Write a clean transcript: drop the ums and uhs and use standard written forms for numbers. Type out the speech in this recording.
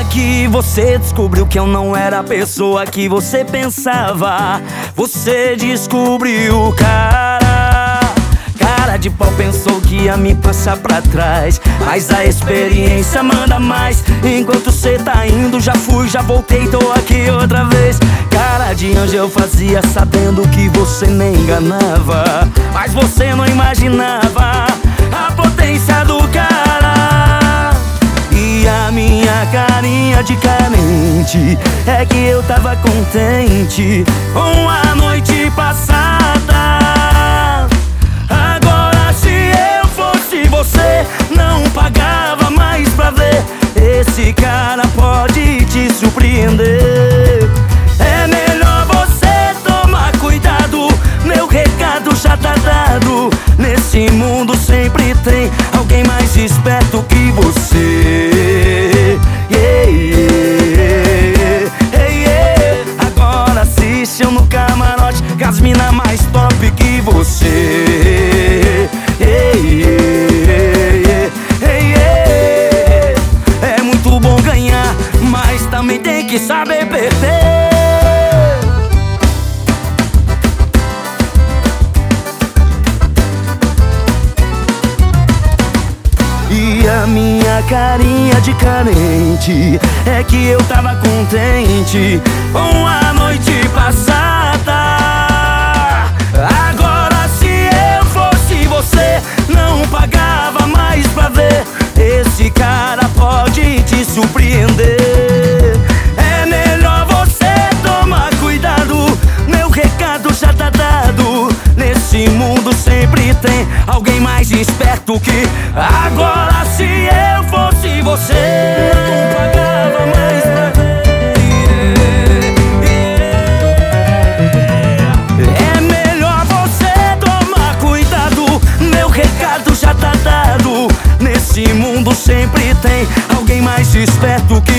que você descobriu que eu não era a pessoa que você pensava. Você descobriu, cara de pau pensou que ia me passar pra trás, mas a experiência manda mais. Enquanto cê tá indo, já fui, já voltei, tô aqui outra vez. Cara de anjo eu fazia sabendo que você nem enganava, mas você não imaginava a potência do cara. E a minha carinha de carente é que eu tava contente com a noite passada. Agora se eu fosse você, não pagava mais pra ver. Esse cara pode te surpreender. É melhor você tomar cuidado, meu recado já tá dado. Nesse mundo sempre tem alguém mais esperto que você. Agora assiste eu no camarote com as mina mais top que você. É muito bom ganhar, mas também tem que saber perder. E a minha carinha de carente é que eu tava contente com a noite passada. Agora se eu fosse você, não pagava mais pra ver. Esse cara pode te surpreender. É melhor você tomar cuidado, meu recado já tá dado. Nesse mundo sempre tem alguém mais esperto que. Agora se eu fosse você, não pagava mais pra ver. É melhor você tomar cuidado, meu recado já tá dado. Nesse mundo sempre tem alguém mais esperto que